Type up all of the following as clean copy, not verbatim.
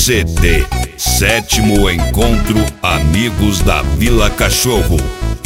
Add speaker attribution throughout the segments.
Speaker 1: CD, 7º Encontro Amigos da Vila Cachorro.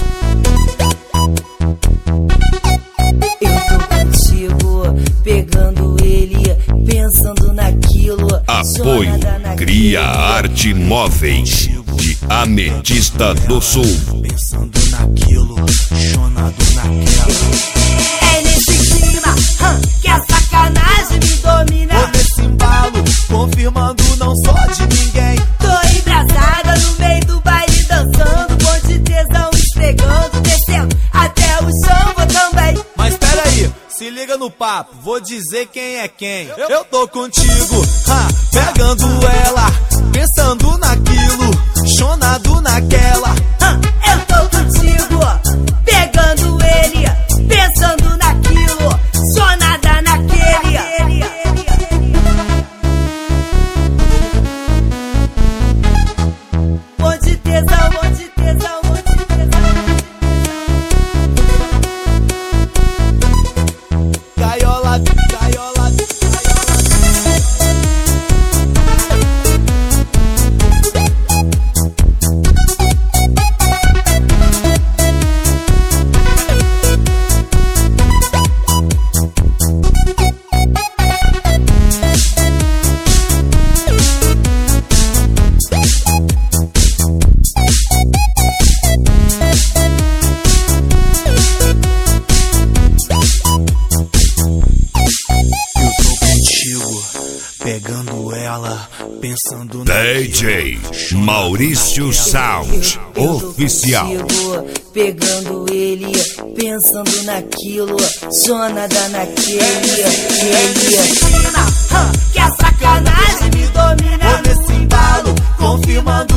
Speaker 2: Eu tô contigo, pegando ele, pensando naquilo.
Speaker 1: Apoio Cria Arte Móveis de Ametista do Sul.
Speaker 3: Pensando naquilo, chonado naquela.
Speaker 2: É nesse clima que a sacanagem me domina.
Speaker 3: Tô nesse embalo, confirmando não sou de ninguém.
Speaker 2: Tô embrasada no meio do baile, dançando, bom de tesão, esfregando, descendo até o chão, vou também.
Speaker 3: Mas peraí, se liga no papo, vou dizer quem é quem. Eu tô contigo, pegando ela, pensando naquilo, chonado naquela.
Speaker 2: Eu tô contigo, pegando ele, pensando naquilo, só nada naquele. Bom de tesão, bom de tesão, bom de tesão.
Speaker 3: Gaiola, gaiola, pegando ela, pensando
Speaker 1: DJ Maurício Sound Oficial.
Speaker 2: Pegando ele, pensando naquilo, só nada naquele. Que a sacanagem me domina.
Speaker 3: Tô nesse embalo, confirmando